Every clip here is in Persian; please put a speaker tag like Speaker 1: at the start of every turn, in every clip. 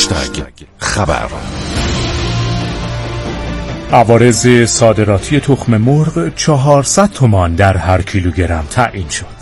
Speaker 1: خبر.
Speaker 2: عوارض صادراتی تخم مرغ 400 تومان در هر کیلوگرم تعیین شد.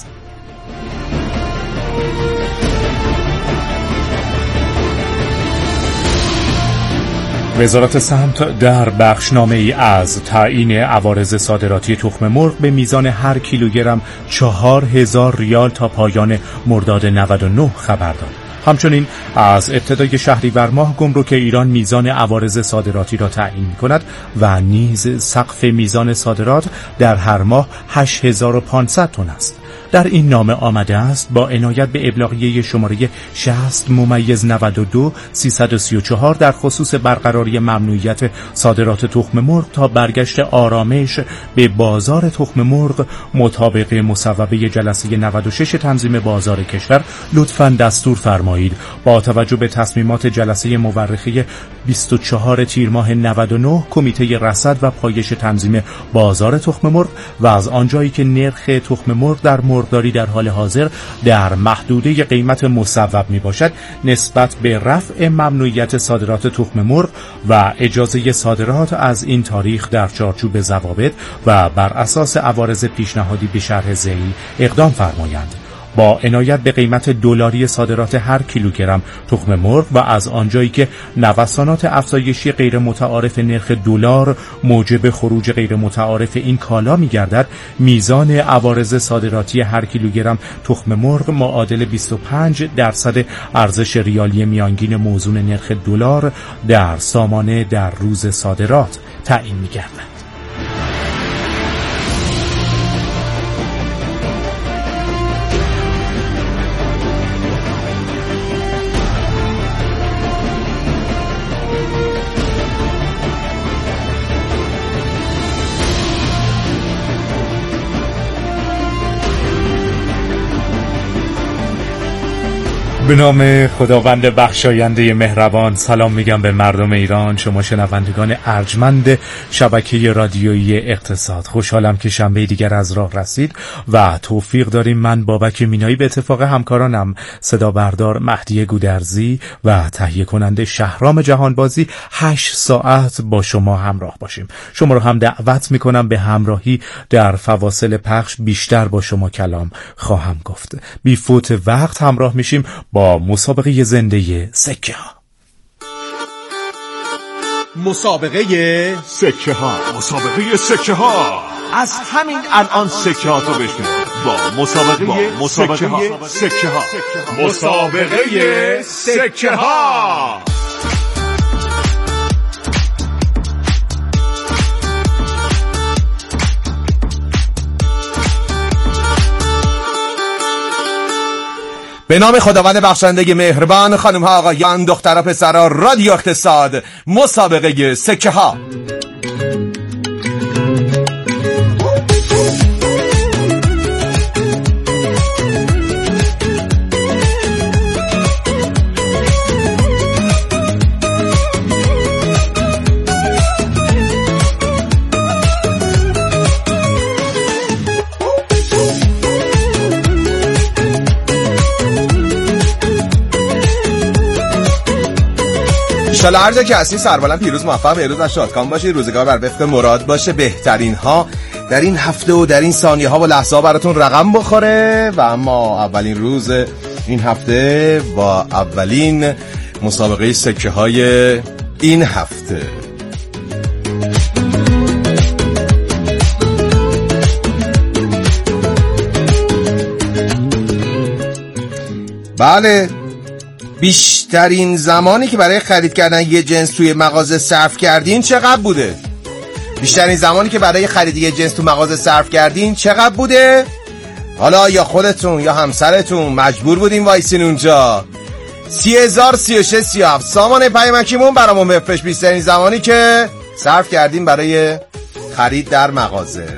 Speaker 2: وزارت سمت در بخشنامه‌ای از تعیین عوارض صادراتی تخم مرغ به میزان هر کیلوگرم 4000 ریال تا پایان مرداد 99 خبر داد. همچنین از ابتدای شهریور ماه گمرک ایران میزان عوارض صادراتی را تعیین می‌کند و نیز سقف میزان صادرات در هر ماه 8500 تن است. در این نامه آمده است با عنایت به ابلاغیه شماره 60/92-334 در خصوص برقراری ممنوعیت صادرات تخم مرغ تا برگشت آرامش به بازار تخم مرغ مطابق مصوبه جلسه 96 تنظیم بازار کشور لطفاً دستور فرمایید با توجه به تصمیمات جلسه مورخه 24 تیر ماه 99 کمیته رصد و پایش تنظیم بازار تخم مرغ و از آنجایی که نرخ تخم مرغ در مرغداری در حال حاضر در محدوده قیمت مصوب می باشد نسبت به رفع ممنوعیت صادرات تخم مرغ و اجازه صادرات از این تاریخ در چارچوب ضوابط و بر اساس عوارض پیشنهادی به شرح ذیلی اقدام فرمایند. با عنایت به قیمت دلاری صادرات هر کیلوگرم تخم مرغ و از آنجایی که نوسانات افزایشی غیر متعارف نرخ دلار موجب خروج غیر متعارف این کالا می‌گردد، میزان عوارض صادراتی هر کیلوگرم تخم مرغ معادل 25% ارزش ریالی میانگین موزون نرخ دلار در سامانه در روز صادرات تعیین می‌گردد. به نام خداوند بخشاینده مهربان سلام میگم به مردم ایران. شما شنوندگان ارجمند شبکه رادیویی اقتصاد، خوشحالم که شنبه دیگر از راه رسید و توفیق داریم من بابک مینایی به اتفاق همکارانم صدا بردار مهدی گودرزی و تهیه کننده شهرام جهانبازی 8 ساعت با شما همراه باشیم. شما رو هم دعوت میکنم به همراهی در فواصل پخش، بیشتر با شما کلام خواهم گفت. بی فوت وقت همراه میشیم با مسابقه زنده سکه ها.
Speaker 3: مسابقه سکه ها.
Speaker 1: مسابقه سکه ها.
Speaker 3: از همین الان سکه ها تو بشنوید با مسابقه سکه ها. مسابقه سکه ها. به نام خداوند بخشنده مهربان، خانم ها آقایان، دخترها پسرها، رادیو اقتصاد، مسابقه سکه ها. انشالله هر جا که هستی سربلند پیروز موفق بهروز و شادکام باشید. روزگار بر وفق مراد باشه. بهترین ها در این هفته و در این ثانیه ها و لحظه ها براتون رقم بخوره. و اما اولین روز این هفته با اولین مسابقه سکه های این هفته. بله، بیشترین زمانی که برای خرید کردن یه جنس توی مغازه صرف کردین چقدر بوده؟ بیشترین زمانی که برای خرید یه جنس تو مغازه صرف کردین چقدر بوده؟ حالا یا خودتون یا همسرتون مجبور بودین وایسین اونجا. 30,036 37 سامان پیامکیمون برامون بفرست بیشترین زمانی که صرف کردین برای خرید در مغازه.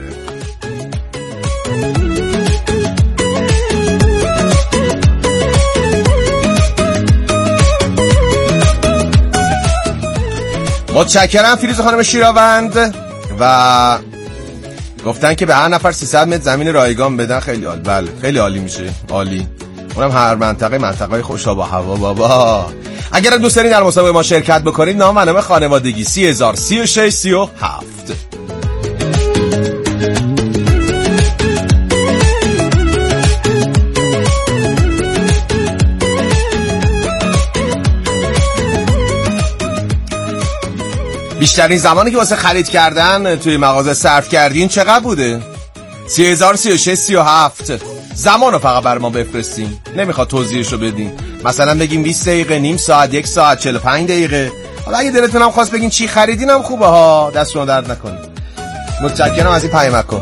Speaker 3: متشکرم فیروز خانم شیراوند. و گفتن که به هر نفر 300 متر زمین رایگان بدن. خیلی عالی. بله خیلی عالی میشه. عالی. اونم هر منطقه خوشا با هوا بابا. اگر دوست دارین در مسابقه ما شرکت بکنید نام و نام خانوادگی 303637. بیشترین زمانی که واسه خرید کردن توی مغازه صرف کردین چقدر بوده؟ 303637. زمان رو فقط بر ما بفرستین، نمیخواد توضیحش رو بدین، مثلا بگیم 20 دقیقه، نیم ساعت، 1 ساعت، 45 دقیقه. حالا اگه دلتون هم خواست بگین چی خریدین هم خوبه ها، دستتون درد نکنید. متشکرم از این پیامکو.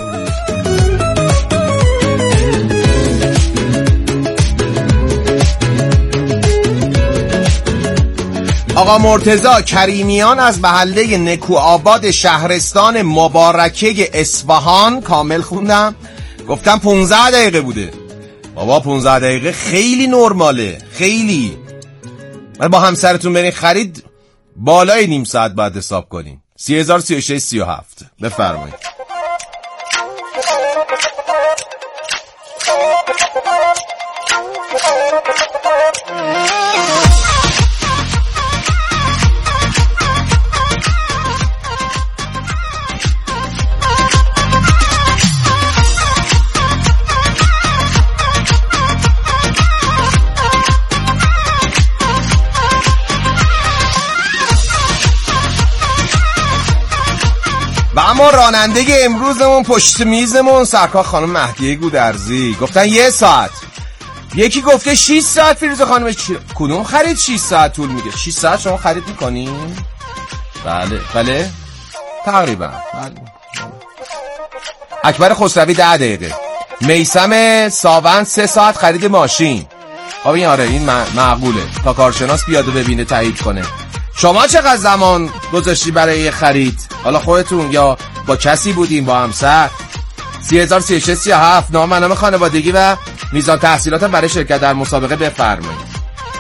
Speaker 3: آقا مرتضی کریمیان از محله نکوآباد شهرستان مبارکه اصفهان، کامل خوندم، گفتم 15 دقیقه بوده. بابا 15 دقیقه خیلی نرماله، خیلی. ولی با همسرتون برین خرید بالای نیم ساعت بعد حساب کنین. 303637. بفرمایید. و اما راننده امروزمون پشت میزمون سرکار خانم مهدیه گودرزی گفتن 1 ساعت. یکی گفته 6 ساعت. فیروزه خانم کدوم خرید 6 ساعت طول میگه؟ 6 ساعت شما خرید میکنین؟ بله تقریبا. اکبر خسروی 10 دقیقه. میثم ساوند 3 ساعت خرید ماشین. آره این معقوله، تا کارشناس بیاد و ببینه تایید کنه. شما چقدر زمان گذاشتی برای خرید؟ حالا خودتون یا با کسی بودین، با همسر؟ 303637. نام و نام خانوادگی و میزان تحصیلات برای شرکت در مسابقه بفرمایید.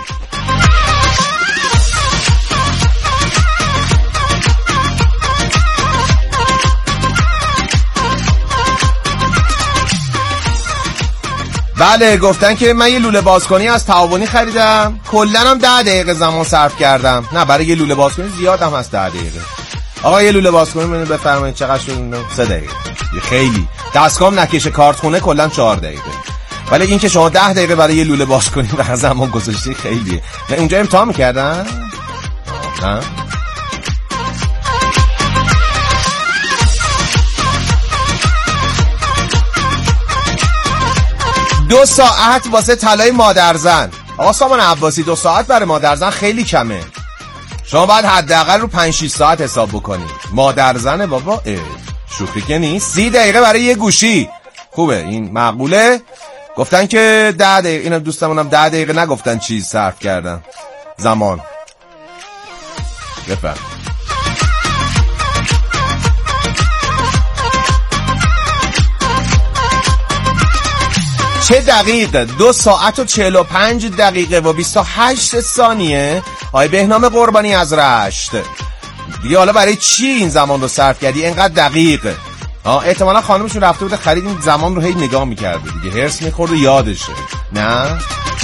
Speaker 3: بله گفتن که من یه لوله بازکنی از تعاونی خریدم، کلاً هم 10 دقیقه زمان صرف کردم. نه برای یه لوله بازکنی زیاد هم هست 10 دقیقه. آقا یه لوله بازکنی منو بفرمایید چقدر شد؟ 3 دقیقه. خیلی. دستگام نکش کارت خونه کلاً 4 دقیقه. ولی این که شما 10 دقیقه برای یه لوله بازکنی و زمان گذاشتی خیلیه. نه اونجا امتحان می‌کردن؟ نه. 2 ساعت واسه طلای مادرزن. آقا سامان عباسی 2 ساعت برای مادرزن خیلی کمه. شما باید حداقل رو 5-6 ساعت حساب بکنید. مادرزن بابا شوخی که نیست. 30 دقیقه برای یه گوشی خوبه، این معقوله. گفتن که 10 دقیقه. اینا دوستمونم 10 دقیقه نگفتن چیز صرف کردن زمان. بفرم. چه دقیقه؟ 2 ساعت و 45 دقیقه و 28 ثانیه. آی بهنام قربانی از رشت دیگه، حالا برای چی این زمان رو صرف کردی اینقدر دقیقه؟ احتمالا خانمشون رفته بوده خرید، این زمان رو هی نگاه میکرده دیگه، هرس میخورد و یادشه. نه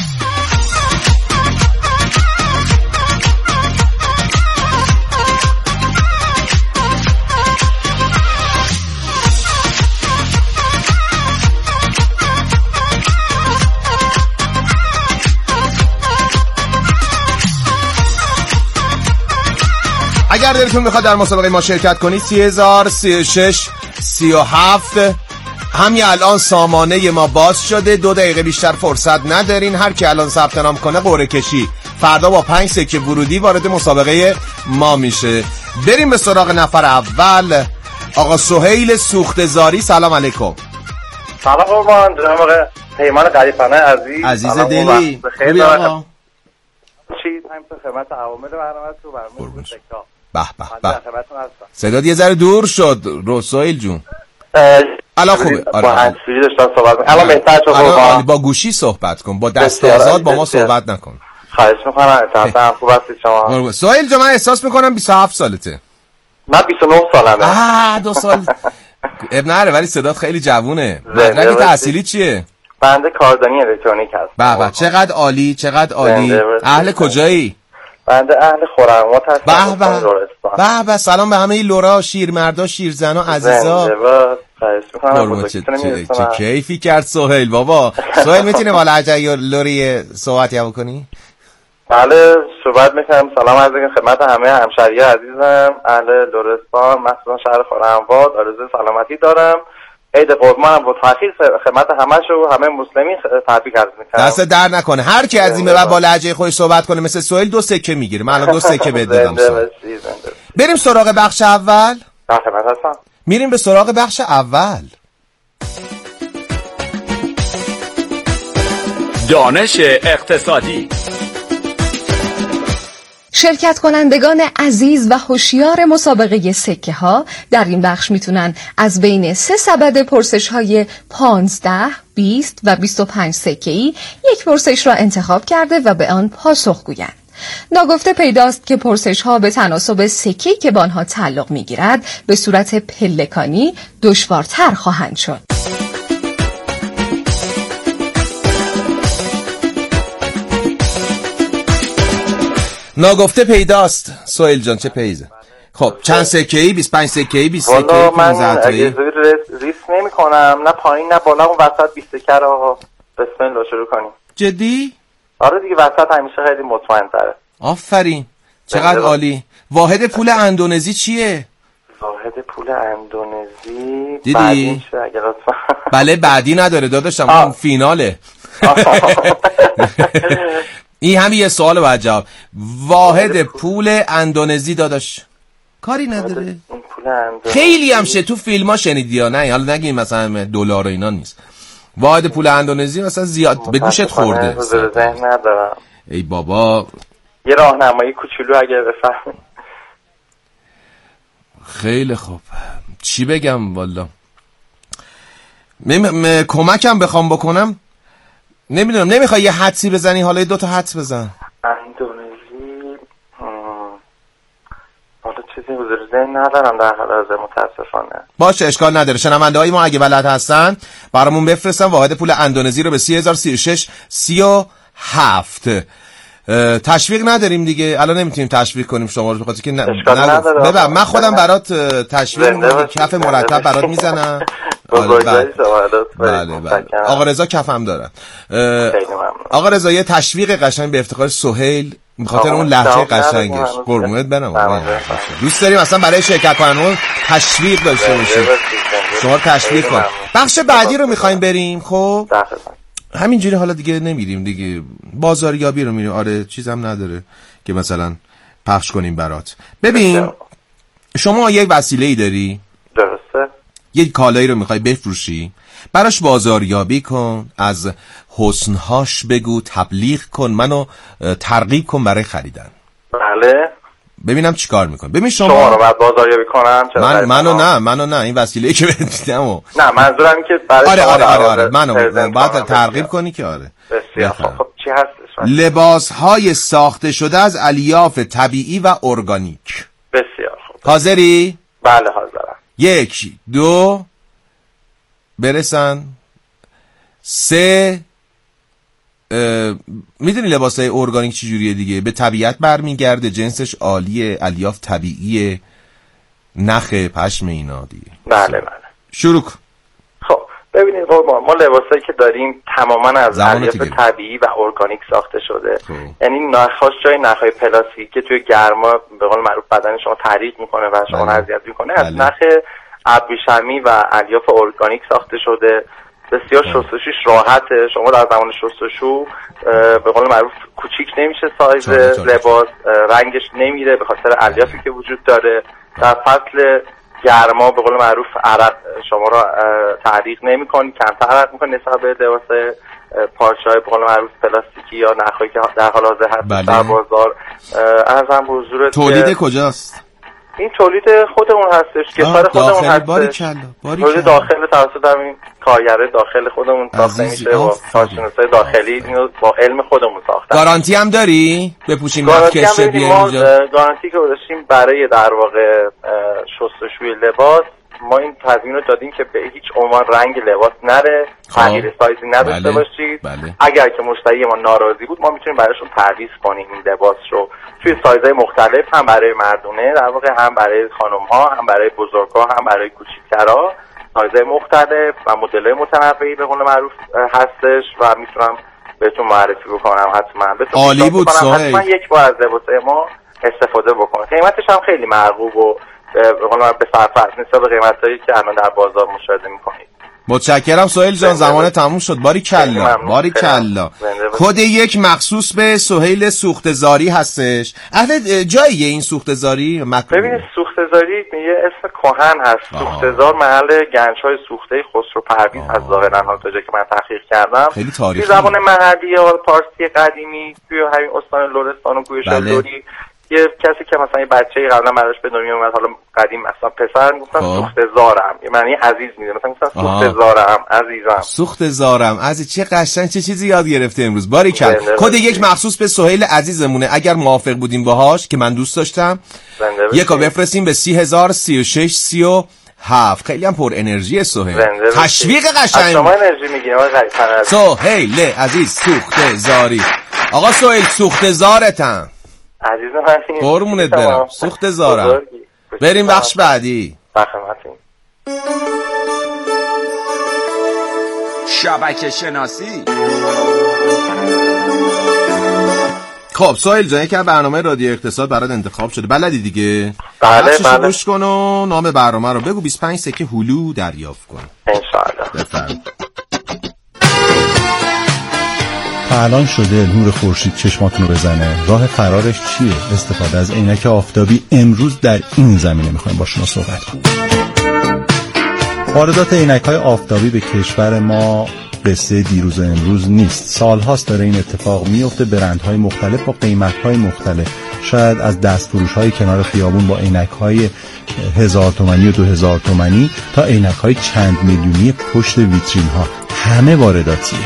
Speaker 3: اگر دلتون میخواد در مسابقه ما شرکت کنید 303637. همین الان سامانه ما باز شده، 2 دقیقه بیشتر فرصت ندارین. هر کی الان ثبت نام کنه قرعه کشی فردا با 5 سکه ورودی وارد مسابقه ما میشه. بریم به سراغ نفر اول. آقا سهیل سوختزاری سلام علیکم.
Speaker 4: سلام قربان، جناب آقای پیمان قریبانه
Speaker 3: عزیز دلی.
Speaker 4: خوبی آقا؟ چی تایم تو خدمت عوامل برنامه تو برنامه تکا.
Speaker 3: به صدات یه ذره دور شد سهیل جون. الان خوبه.
Speaker 4: با هنسفری داشتم صحبت می‌کنم. الان بهتر شد قربان.
Speaker 3: با گوشی صحبت کن، با دست آزاد با ما صحبت نکن.
Speaker 4: خواهش می‌کنم. تمام خوب هستید شما؟
Speaker 3: سهیل جون من احساس می‌کنم 27 سالته.
Speaker 4: من 29 سالمه.
Speaker 3: 2 سال. اب نره ولی صدات خیلی جوونه. مدرک تحصیلی چیه؟
Speaker 4: بنده کاردانی الکترونیک هستم.
Speaker 3: به چقدر عالی، چقدر عالی. اهل کجایی؟
Speaker 4: بنده اهل خرم‌آباد هستم.
Speaker 3: به سلام به همه لورا، شیرمردا، شیرزنا، عزیزا. چه کیفی کرد سهیل بابا. سهیل میتونه والا عجایی لوری صحبتی بکنی؟
Speaker 4: بله صحبت میکنم. سلام عرض میکنم خدمت همه همشهری عزیزم اهل لرستان، مخصوصا شهر خرم‌آباد. آرزوی سلامتی دارم. عید قربانم با تأخیر خدمت همشو همه مسلمین تبریک عرض میکنم.
Speaker 3: دست در نکنه. هر کی از این به بعد با لهجه خودش صحبت کنه مثل سهیل 2 سکه میگیره. من الان 2 سکه بهت دادم. بریم سراغ بخش اول.
Speaker 4: خدمت هستم.
Speaker 3: میریم به سراغ بخش اول.
Speaker 1: دانش اقتصادی.
Speaker 5: شرکت کنندگان عزیز و هوشیار مسابقه سکه ها در این بخش میتونن از بین 3 سبد پرسش های 15، 20 و 25 سکه‌ای یک پرسش را انتخاب کرده و به آن پاسخ گویند. ناگفته پیداست که پرسش ها به تناسب سکه‌ای که به آنها تعلق میگیرد به صورت پلکانی دشوارتر خواهند شد.
Speaker 3: ناگفته پیداست. سهیل جان چه پیزه؟ خب چند سکه‌ای؟ 25 سکه‌ای، 20 سکه‌ای، 15 تایی؟
Speaker 4: من اگه ریسک نمی کنم، نه پایین نه بالا، اون وسط 20 سکه رو آقا بسم الله شروع کنیم.
Speaker 3: جدی؟
Speaker 4: آره دیگه وسط همیشه خیلی مطمئن تره.
Speaker 3: آفرین چقدر عالی. واحد پول اندونزی چیه؟
Speaker 4: واحد پول اندونزی
Speaker 3: دیدی؟ بله بعدی نداره داداشم، اون فیناله. این همین یه سوال باید جواب. واحد پول اندونزی داداش کاری نداره. خیلی هم تو فیلم ها شنیدی یا نه؟ حالا نگیم مثلا دلار و اینا نیست. واحد پول اندونزی مثلا زیاد به گوشت خورده.
Speaker 4: ذهن ندارم.
Speaker 3: ای بابا
Speaker 4: یه راهنمایی کوچولو اگه بفهمی.
Speaker 3: خیلی خوب چی بگم والا. کمکم بخوام بکنم نمیدونم. نمیخوای یه حدسی بزنی؟ حالا 2 تا حدس بزن.
Speaker 4: اندونزی حالا چیزی حضور ذهن ندارم در حال حاضر متاسفانه.
Speaker 3: باشه اشکال نداره. شنونده‌های ما اگه بلد هستن برامون بفرستن واحد پول اندونزی رو به 30,036 37. تشویق نداریم دیگه. الان نمیتونیم تشویق کنیم شما رو بخاطر که ببین من خودم برات تشویق کف مرتب برات میزنم. بله. آقا رضا کفم داره. آقا رضا یه تشویق قشنگ به افتخار سهیل بخاطر اون لهجه قشنگش. قربونت برم. دوست داریم اصلا برای شرکت کننده تشویق داشته باشیم. شما تشویق کن. بخش بعدی رو می‌خوایم بریم. خب همینجوری حالا دیگه نمیریم دیگه، بازاریابی رو میریم. آره چیزم نداره که مثلا پخش کنیم برات. ببین شما یک وسیله‌ای داری،
Speaker 4: درسته؟
Speaker 3: یک کالایی رو میخوای بفروشی، براش بازاریابی کن، از حسنهاش بگو، تبلیغ کن، منو ترغیب کن برای خریدن.
Speaker 4: بله
Speaker 3: ببینم چیکار میکنی. ببین شما
Speaker 4: رو بعد بازاریابی کنم.
Speaker 3: منو نه این وسیله‌ای که بهت دیدم.
Speaker 4: نه منظورم که برای
Speaker 3: آره منو بعد ترغیب کنی که آره.
Speaker 4: بسیار خب چی هستش؟
Speaker 3: لباس‌های ساخته شده از الیاف طبیعی و ارگانیک.
Speaker 4: بسیار خوب.
Speaker 3: حاضری؟
Speaker 4: بله حاضرم.
Speaker 3: 1 2 برسن 3. میدونی لباسای ارگانیک چه جوریه دیگه؟ به طبیعت برمیگرده، جنسش عالیه، الیاف طبیعیه، نخ پشم اینا دیگه.
Speaker 4: بله.
Speaker 3: شروع کن.
Speaker 4: خب ببینید ما لباسایی که داریم تماما از الیاف طبیعی و ارگانیک ساخته شده. یعنی نخاش جای نخای پلاستیکی که توی گرما به قول معروف بدن شما تحریک میکنه و شما اذیت میکنه، از نخ ابریشمی و الیاف ارگانیک ساخته شده. بسیار شستشویش راحته. شما در زمان شستشو به قول معروف کوچیک نمیشه سایز لباس، رنگش نمیره به خاطر الیافی که وجود داره. در فصل گرما به قول معروف عرق شما را تحریک نمیکنه، کمتر عرق میکنه نسبت به لباس پارچه‌های به قول معروف پلاستیکی یا نخایی که در حال حاضر هست در بازار. عرضم به حضورت
Speaker 3: تولید کجاست؟
Speaker 4: این تولید خودمون هستش، کشور خودمون هستش. تولید داخل توسط همین کارگرای داخل خودمون ساخته میشه با کارشناسای داخلی، با علم خودمون ساختن.
Speaker 3: گارانتی هم داری؟ بپوشیم کشه بیایم اینجا.
Speaker 4: گارانتی که داشتیم برای در واقع شستشوی لباس ما این تضمین رو دادیم که به هیچ عنوان رنگ لباس نره، تغییر سایزی نداشته باشید. اگر که مشتری ما ناراضی بود ما میتونیم برایشون تعویض کنیم این لباس رو توی سایزهای مختلف، هم برای مردونه در واقع، هم برای خانم‌ها، هم برای بزرگ‌ها، هم برای کوچیک‌ترها. سایزهای مختلف و مدل‌های متنوعی به قول معروف هستش و میتونم بهتون معرفی بکنم. حتما
Speaker 3: عالی بود سهیل،
Speaker 4: حتما یک بار از لباسای ما استفاده بکنید. قیمتش هم خیلی مرغوب و به قول معروف به صرفه نسبت به قیمتایی که الان در بازار مشاهده می‌کنید.
Speaker 3: متشکرم سهیل جان، زمان تموم شد. باری کلا کد 1 مخصوص به سهیل سوخته‌زاری هستش. اهل جاییه این سوخته‌زاری؟
Speaker 4: ببینید سوخته‌زاری یه اسم کهن هست. سوخته‌زار محل گنج‌های سوخته خسرو پرویز از ظاهرا ها تا جایی که من تحقیق کردم.
Speaker 3: خیلی تاریخی.
Speaker 4: زبان محلی یا پارسی قدیمی توی همین استان لرستان و گوش شلدوری یه کسی که مثلا یه بچه‌ای قبلا براش به دنیا اومد، حالا قدیم مثلا پسر میگفتن سوخته‌زارم، یه معنی عزیز میده، مثلا میگفتن سوخته‌زارم عزیزم،
Speaker 3: سوخته‌زارم عزیز. چه قشنگ، چه چیزی یاد گرفته امروز. باریکلا. کد 1 مخصوص به سهیل عزیزمونه. اگر موافق بودیم باهاش که من دوست داشتم یکا بفرستیم به 3003637. خیلی هم پر انرژی سهیل. تشویق قشنگ.
Speaker 4: شما انرژی میگیریم آقا
Speaker 3: سهیل عزیز سوخته‌زاری. آقا سهیل سوخته‌زارتم
Speaker 4: عزیز من،
Speaker 3: قربونت برم، سوخته‌زارم. بریم بخش بعدی.
Speaker 1: شبکه شناسی.
Speaker 3: خب سهیل جان، یک برنامه رادیو اقتصاد برات انتخاب شده، بلدی دیگه؟
Speaker 4: بله.
Speaker 3: گوش کن و نام برنامه رو بگو. 25 سکه هلو دریافت کن
Speaker 4: ان شاء الله.
Speaker 3: بفرمایید.
Speaker 6: تا الان شده نور خورشید چشماتون رو بزنه، راه فرارش چیه؟ استفاده از عینک آفتابی. امروز در این زمینه میخوایم با شما صحبت کنیم. واردات عینک‌های آفتابی به کشور ما قصه دیروز و امروز نیست. سالهاست داره این اتفاق میفته. برندهای مختلف با قیمت‌های مختلف، شاید از دستفروش‌های کنار خیابون با عینک‌های 1000 تومانی و 2000 تومانی تا عینک‌های چند میلیونی پشت ویترین‌ها، همه وارداتیه.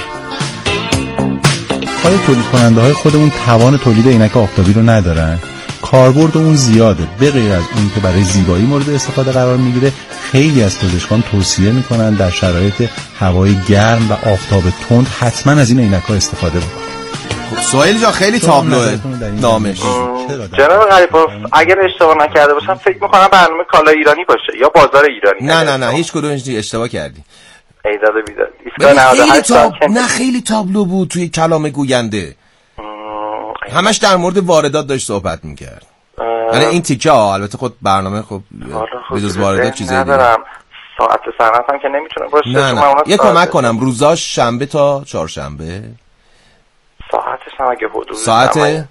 Speaker 6: آیا تولید کننده های خودمون توان تولید عینک آفتابی رو ندارن؟ کاربرد اون زیاده. به غیر از اون که برای زیبایی مورد استفاده قرار میگیره، خیلی از پزشکان توصیه میکنن در شرایط هوای گرم و آفتاب تند حتما از این عینک ها استفاده بکنید.
Speaker 3: سهیل جا خیلی تابلوه نامش.
Speaker 4: جناب غریب‌آف اگر اشتباه نکرده باشم فکر میکنم برنامه کالا ایرانی باشه یا بازار ایرانی.
Speaker 3: نه هیچ کدومش اشتباه کردی.
Speaker 4: ایداد بیداد.
Speaker 3: خیلی تابلو بود توی کلام گوینده. همش در مورد واردات داشت صحبت میکرد. یعنی این تیکه ها البته خود برنامه خب بجز واردات چیزی
Speaker 4: ندارم. ساعت صنعت هم که نمیتونه باشه.
Speaker 3: نه. یه کمک کنم، روزاش شنبه تا چهارشنبه.
Speaker 4: ساعتش هم اگه حدود
Speaker 3: ساعت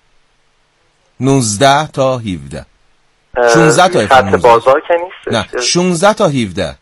Speaker 3: 19 تا 17. 16 تا 17.
Speaker 4: خط بازار که نیست.
Speaker 3: نه 16 تا 17.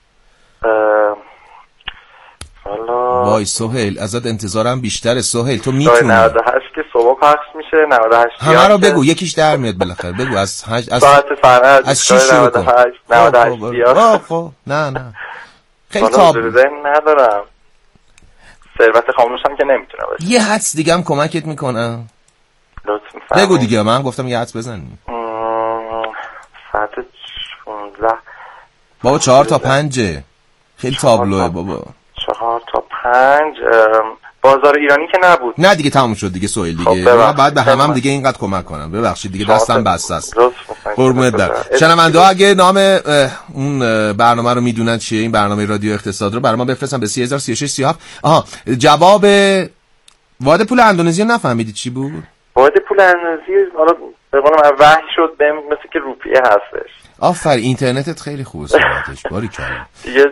Speaker 3: وای سهیل ازت انتظارم بیشتره. سهیل تو میتونی.
Speaker 4: 98 که صبح پخش میشه. 98
Speaker 3: همه رو بگو، یکیش در میاد بالاخره. بگو از
Speaker 4: ساعت فرنه از 6 شروع کن. 98
Speaker 3: خب نه خیلی تاب
Speaker 4: ندارم. ثروت خاموشم که نمیتونه باشه.
Speaker 3: یه حدس دیگه هم کمکت میکنم.
Speaker 4: لطفاً
Speaker 3: بگو دیگه. من گفتم یه حدس بزنی.
Speaker 4: ساعت 16
Speaker 3: بابا 4 تا 5. خیلی تابلوه بابا.
Speaker 4: 4 تا 5. بازار ایرانی که نبود.
Speaker 3: نه دیگه تموم شد دیگه سهیل دیگه. من بعد به همم دیگه اینقدر کمک کنم. ببخشید دیگه دستم بسته است. قربونت برم. شنونده‌ها اگه نام اون برنامه رو میدونن چیه، این برنامه رادیو اقتصاد رو برای ما بفرستن به 3003637. جواب واحد پول اندونزی نفهمیدید چی بود؟
Speaker 4: واحد پول اندونزی حالا به قول من وحی شد بهم مثل که روپیه هستش.
Speaker 3: آفرین اینترنتت خیلی خوبه صحبتش. باریکلا.
Speaker 4: دیگه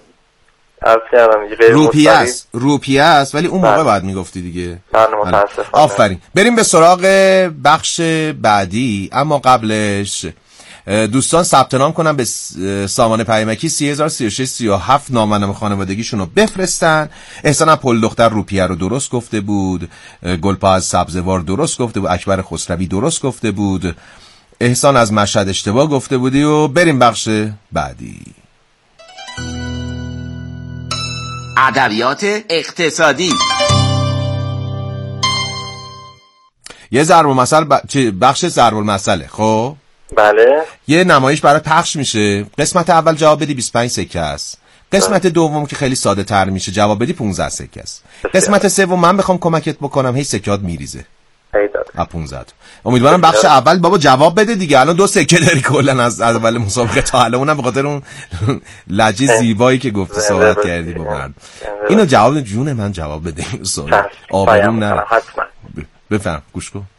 Speaker 3: روپیه است ولی اون موقع بعد میگفتی دیگه.
Speaker 4: متاسفانه.
Speaker 3: آفرین. بریم به سراغ بخش بعدی، اما قبلش دوستان ثبت نام کنن به سامان پیامکی 3003637 نام خانوادگیشون رو بفرستن. احسان پل دختر روپیه رو درست گفته بود، گلپا از سبزوار درست گفته بود، اکبر خسروی درست گفته بود، احسان از مشهد اشتباه گفته بودی. و بریم بخش بعدی.
Speaker 1: ادبیات اقتصادی.
Speaker 3: یه ضرب المثل بخش ضرب المثله. خب
Speaker 4: بله.
Speaker 3: یه نمایش برای پخش میشه، قسمت اول جواب بدی 25 سکه است، قسمت دوم که خیلی ساده تر میشه جواب بدی 15 سکه است، قسمت سوم من بخوام کمکت بکنم هی سکات میریزه 15. امیدوارم بخش اول بابا جواب بده دیگه، الان 2 سکه داری کلا از اول مسابقه تا الان، اونم به خاطر اون لهجه زیبایی که گفتی صحبت کردی با من. اینو جواب جون من جواب بده این سوال آبروم نه. بفهم گوش کن.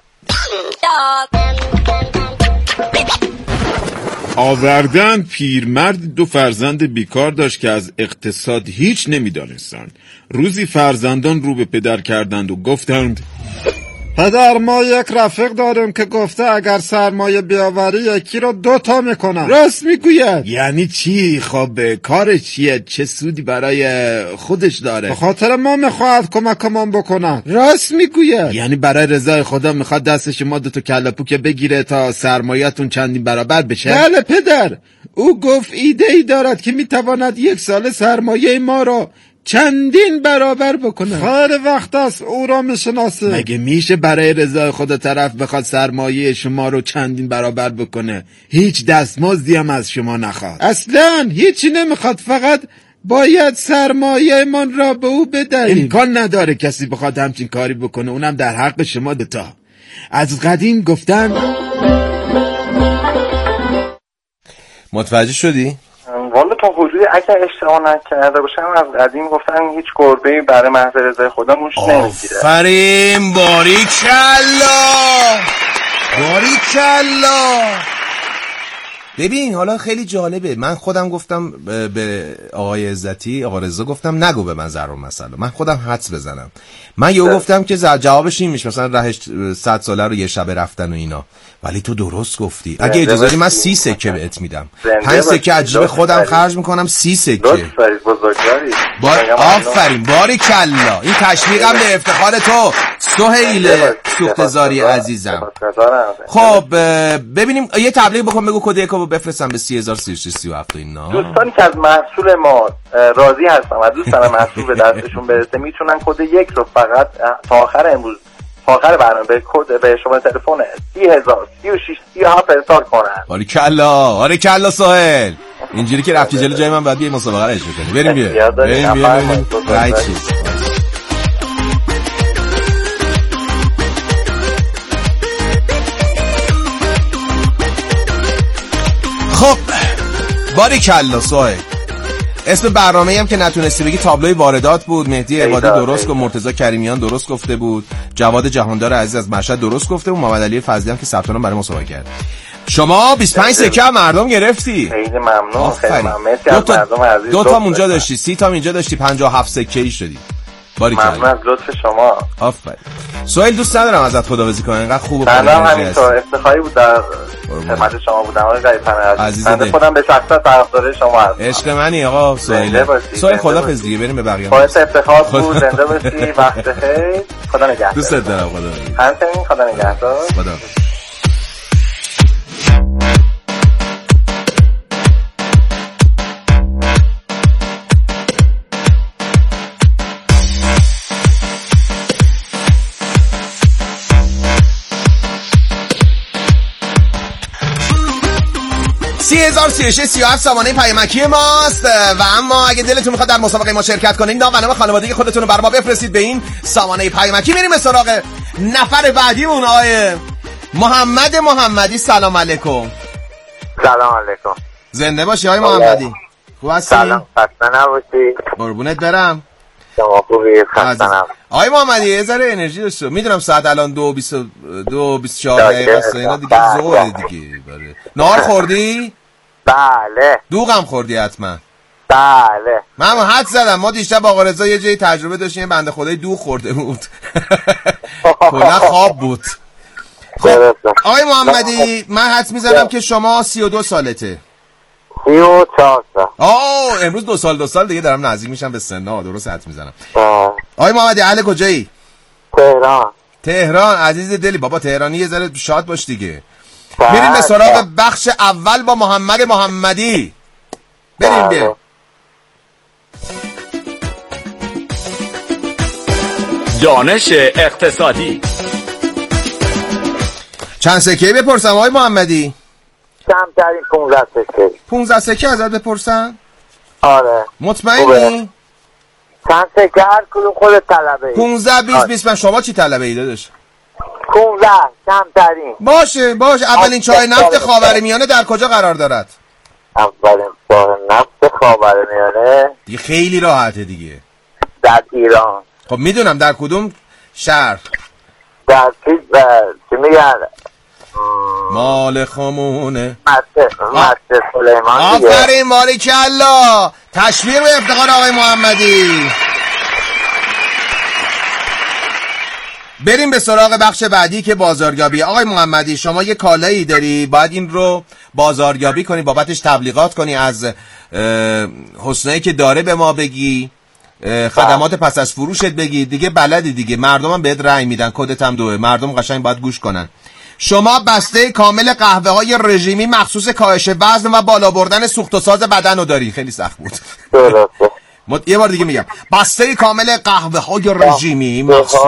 Speaker 7: آوردن پیرمرد 2 فرزند بیکار داشت که از اقتصاد هیچ نمیدانستند. روزی فرزندان رو به پدر کردند و گفتند پدر ما یک رفیق داریم که گفته اگر سرمایه بیاوری یکی رو 2 تا میکنن. راست میگوید؟ یعنی چی؟ خب کارش چیه؟ چه سودی برای خودش داره؟ به خاطر ما میخواد کمکمون بکنن. راست میگوید؟ یعنی برای رضای خدا میخواد دست شما 2 تا کله پوک بگیره تا سرمایه‌تون چندین برابر بشه؟ بله پدر، او گفت ایده ای دارد که میتواند 1 سال سرمایه ما رو چندین برابر بکنه. خیلی وقت است او را میشناسه. مگه میشه برای رضای خدا طرف بخواد سرمایه شما رو چندین برابر بکنه؟ هیچ دستمزدی هم از شما نخواد. اصلا هیچی نمیخواد، فقط باید سرمایه من را به او بدهیم. امکان نداره کسی بخواد همچین کاری بکنه، اونم در حق شما 2 تا. از قدیم گفتن.
Speaker 3: متوجه شدی؟
Speaker 4: والا تا حدودی اگر اشتباه نکرده باشم از قدیم گفتن هیچ گربه‌ای برای محض رضای خدا موش نمیگیره.
Speaker 3: آفرین، باریکلا باریکلا. ببین حالا خیلی جالبه، من خودم گفتم به آقای عزتی، آقا رضا گفتم نگو به من ضرب مسئله، من خودم حدس بزنم. من یهو گفتم که جوابش این میشه مثلا رهش 100 ساله رو یه شب رفتن و اینا، ولی تو درست گفتی. اگه اجازه بدی من 30 سکه بهت میدم، 5 سکه از جیب خودم خرج میکنم، 30 سکه. آفرین باریکلا. این تشویقم به افتخار تو سهیل سوختزاری عزیزم. خب ببینیم یه تبلیغ بکن، بگو کد یکو بفرستم به 3003637 اینا.
Speaker 4: دوستانی که از محصول ما راضی هستن و دوست دارن محصول به دستشون برسه میتونن کد 1 رو فقط تا آخر امروز، تا آخر برنامه به کد به شما تلفن 3003637 ارسال کنن.
Speaker 3: باریکلا سهیل. اینجوری که رفتی جلو جای من بعد یه مسابقه رو اجرا کنی. بریم. رایت چیز. خب باریکلا سهیل. اسم برنامه‌ای هم که نتونستی بگی تابلوی واردات بود. مهدی عبادی درست گفت، مرتضی کریمیان درست گفته بود، جواد جهاندار عزیز از مشهد درست گفته بود، محمد علی فضلی هم که ثبت نام برای مسابقه کرد. شما 25 سکه مردم گرفتی.
Speaker 4: خیلی ممنون. خیلی ممنون.
Speaker 3: 2 تا اونجا داشتی، 30 تا اینجا داشتی، 57 سکه‌ای شدی.
Speaker 4: ممنون از لطف شما.
Speaker 3: آفرین. سهیل دوست ندارم ازت خداحافظی کنم، اینقدر خوب و
Speaker 4: سلام. همینطور افتخاری بود در خدمت شما بودم آقای قیصر عزیز. من خودم به شخص طرفدار شما هستم.
Speaker 3: عشق منی آقا سهیل. سهیل خداحافظ دیگه، بریم به بقیه.
Speaker 4: باعث افتخار بود. زنده باشی. وقت خیر. خدا نگهدار.
Speaker 3: دوست دارم. خدا.
Speaker 4: همچنین خدا نگهدار.
Speaker 3: خدا. سامانه پیامکی ماست و اما اگه دلتون میخواد در مسابقه ما شرکت کنین، نام و نام خانوادگی خودتون رو بر ما بفرستید به این سامانه پیامکی. میریم به سراغ نفر بعدیمون، آقای محمدی. سلام علیکم.
Speaker 8: سلام علیکم.
Speaker 3: زنده باشی آقای محمدی. خوب هستی؟
Speaker 8: سلام. خسته نباشی.
Speaker 3: قربونت برم.
Speaker 8: شما خوبی؟ خسته نباشی.
Speaker 3: آقای محمدی یه ذره انرژی داشته. میدونم ساعت الان 2:24 دقیقه است، اینا دیگه ظهر دیگه. نهار خوردی؟
Speaker 8: بله.
Speaker 3: دوغم خوردی حتما؟
Speaker 8: بله.
Speaker 3: من حد زدم. ما دیشب با آقا رضا یه جایی تجربه داشتیم، بنده خدای دوغ خورده بود. کلا خواب بود. خب آقای محمدی من حد میزنم که شما 32 سالته.
Speaker 8: 34 سال.
Speaker 3: امروز 2 سال دیگه دارم نزدیک میشم به سن‌ها. درست حد میزنم. آقای محمدی اهل کجایی؟ تهران. عزیز دلی بابا تهرانی، یه ذره شاد باش دیگه. میریم به سراغ بخش اول با محمدی. بریم.
Speaker 1: دانش اقتصادی.
Speaker 3: چند سکه‌ای بپرسم آقای محمدی؟
Speaker 8: کمترین 15 سکه.
Speaker 3: 15 سکه ازت بپرسن؟
Speaker 8: آره.
Speaker 3: مطمئنی؟
Speaker 8: چند سکه هر کدوم خودت طلبه ای.
Speaker 3: 15 20 20 شما چی طلبه ای داداش؟
Speaker 8: 15 کمترین.
Speaker 3: باشه اولین چای نفت خاورمیانه در کجا قرار دارد؟
Speaker 8: اولین چای نفت خاورمیانه
Speaker 3: دیگه خیلی راحته دیگه.
Speaker 8: در ایران.
Speaker 3: خب میدونم در کدوم شهر؟
Speaker 8: در چی میگن؟
Speaker 3: مال خمونه
Speaker 8: مسجد سلیمان دیگه.
Speaker 3: آفرین باریکالله. تشویق به افتخار آقای محمدی. بریم به سراغ بخش بعدی که بازاریابی. آقای محمدی شما یه کالایی داری، باید این رو بازاریابی کنی، بابتش تبلیغات کنی، از حسنایی که داره به ما بگی، خدمات پس از فروشت بگی، دیگه بلدی دیگه، مردم هم بهت رأی میدن، کدت هم دوه، مردم قشنگ باید گوش کنن. شما بسته کامل قهوه های رژیمی مخصوص کاهش وزن و بالا بردن سوخت و ساز بدن رو داری. خیلی سخت بود.
Speaker 8: درسته.
Speaker 3: یه بار دیگه میگم بسته کامل قهوه های رژیمی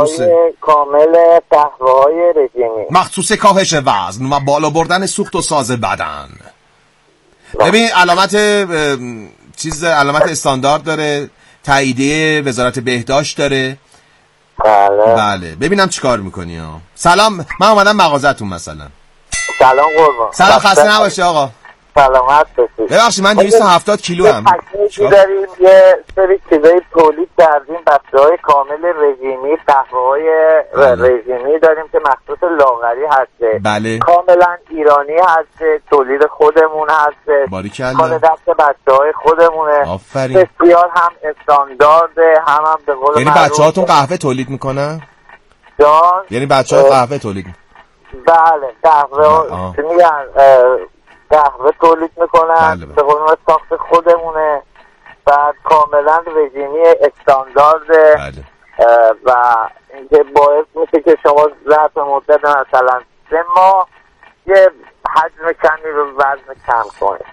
Speaker 3: مخصوص کاهش وزن و بالا بردن سوخت و ساز بدن. ببین علامت علامت استاندارد داره، تاییدیه وزارت بهداشت داره. بله ببینم چیکار میکنی ها. سلام، من اومدم مغازتون مثلا.
Speaker 8: سلام قربان.
Speaker 3: سلام، خسته نباشی آقا.
Speaker 8: سلامت باشید.
Speaker 3: ببخشید من 270 کیلو ام.
Speaker 8: تکنیکی داریم یه سری چیزای تولید کردیم، بسته‌های کامل رژیمی، قهوه‌های رژیمی داریم که مخصوص لاغری هسته.
Speaker 3: بله.
Speaker 8: کاملا ایرانی هسته، تولید خودمون هسته.
Speaker 3: باریکالله.
Speaker 8: کار دست بچه‌های خودمونه.
Speaker 3: آفرین.
Speaker 8: بسیار هم استاندارده، هم به قول
Speaker 3: یعنی بچه‌هاتون قهوه تولید میکنن؟
Speaker 8: جان.
Speaker 3: یعنی بچه‌ها قهوه تولید میکنن؟
Speaker 8: بله قهوه میگن قهوه تولید میکنن به قول ساخت خودمونه، بعد کاملا رژیمی استاندارده.
Speaker 3: بله.
Speaker 8: و اینکه باعث میشه که شما ظرف مدت مثلا 3 ماه یه حجم کمی رو وزن کم کنید.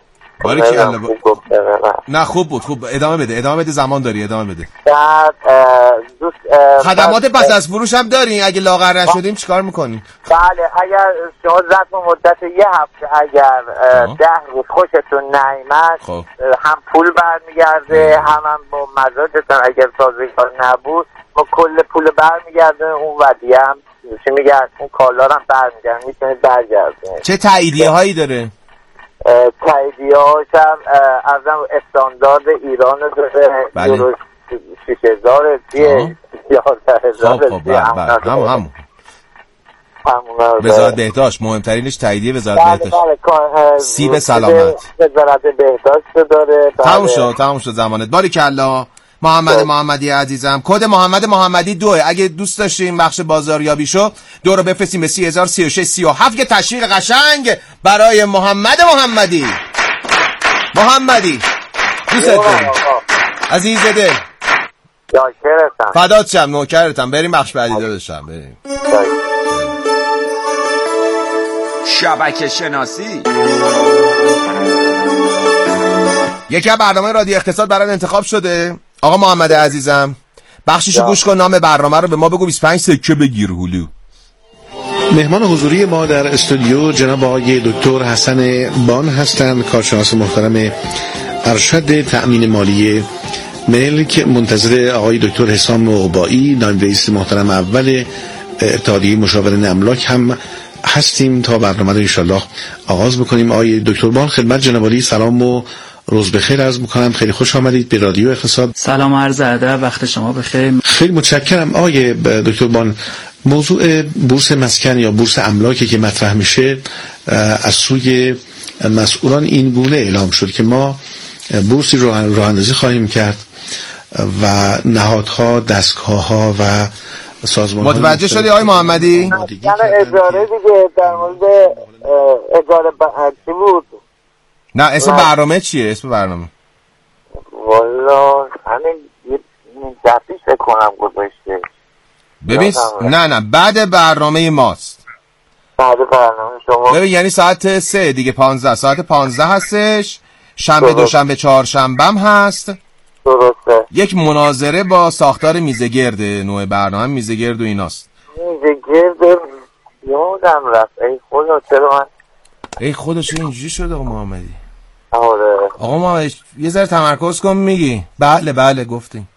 Speaker 3: نه خوب بود، خوب. ادامه بده زمان داری، ادامه بده.
Speaker 8: بعد
Speaker 3: خدمات پس از فروش هم دارین؟ اگه لاغر نشدیم چیکار میکنین؟
Speaker 8: بله اگر شما ظرف مدت یه هفته اگر 10 روز خوشتون نیامد هم پول برمیگرده، هم با مزاجتون اگر سازگار نبود ما کل پول برمیگرده، اون ودیعه هم چی میگن اون کالا هم برمیگرده، میتونید برگردونید.
Speaker 3: چه تاییدیه هایی داره؟
Speaker 8: تاییدیه هاش هم از استاندارد ایران داره.
Speaker 3: بله.
Speaker 8: 6000 دیه 11000 دیه
Speaker 3: همون وزارت بهداشت مهمترینش تاییدیه وزارت بهداشت. سیب سلامت
Speaker 8: وزارت بهداشت داره.
Speaker 3: تموم شد زمانت. باریکالله محمدی عزیزم. کد محمدی 2. اگه دوست داشتین بخش بازاریابی شو 2 رو بفرستیم به 3003637 که تشویق قشنگ برای محمدی دوست داریم عزیز دل. فدات شم، نوکرتم. بریم بخش بعدی داداشم. بریم
Speaker 1: شبکه شناسی.
Speaker 3: یکی از برنامه رادیو اقتصاد برای انتخاب شده. آقا محمد عزیزم بخشیشو گوش کن، نام برنامه رو به ما بگو، 25 سکه بگیر هلو.
Speaker 9: مهمان حضوری ما در استودیو جناب آقای دکتر حسن بان هستند، کارشناس محترم ارشد تأمین مالی ملک، منتظر آقای دکتر حسام عقبایی نایب رئیس محترم اول اتحادیه مشاوران املاک هم هستیم تا برنامه رو انشالله آغاز بکنیم. آقای دکتر بان خدمت جناب عالی سلام و روز بخیر عرض می‌کنم. خیلی خوش آمدید به رادیو اقتصاد.
Speaker 10: سلام عرض ادب، وقت شما بخیر.
Speaker 9: خیلی متشکرم. آقای دکتر بان موضوع بورس مسکن یا بورس املاکی که مطرح میشه از سوی مسئولان این گونه اعلام شد که ما بورسی رو راه‌اندازی خواهیم کرد و نهادها، دستگاه‌ها و سازمان‌ها.
Speaker 3: متوجه شدی آقای محمدی؟
Speaker 8: یعنی اداره دیگه در مورد اداره چی بود؟
Speaker 3: نه اسم برنامه چیه؟ اسم برنامه
Speaker 8: والا همین دفعیش کنم گذاشته.
Speaker 3: ببین نه بعد برنامه ماست.
Speaker 8: بعد برنامه شما
Speaker 3: ببین یعنی ساعت 3 دیگه 15 ساعت 15 هستش. شنبه دوشنبه چهارشنبه هم هست.
Speaker 8: درسته.
Speaker 3: یک مناظره با ساختار میزگرد، نوع برنامه میزگرد و ایناست.
Speaker 8: میزگرد یادم رفت. ای خدا چرا من
Speaker 3: ای خودش اینجوری شد آقا محمدی.
Speaker 8: آره
Speaker 3: آقا محمدی یه ذره تمرکز کن میگی. بله گفتیم.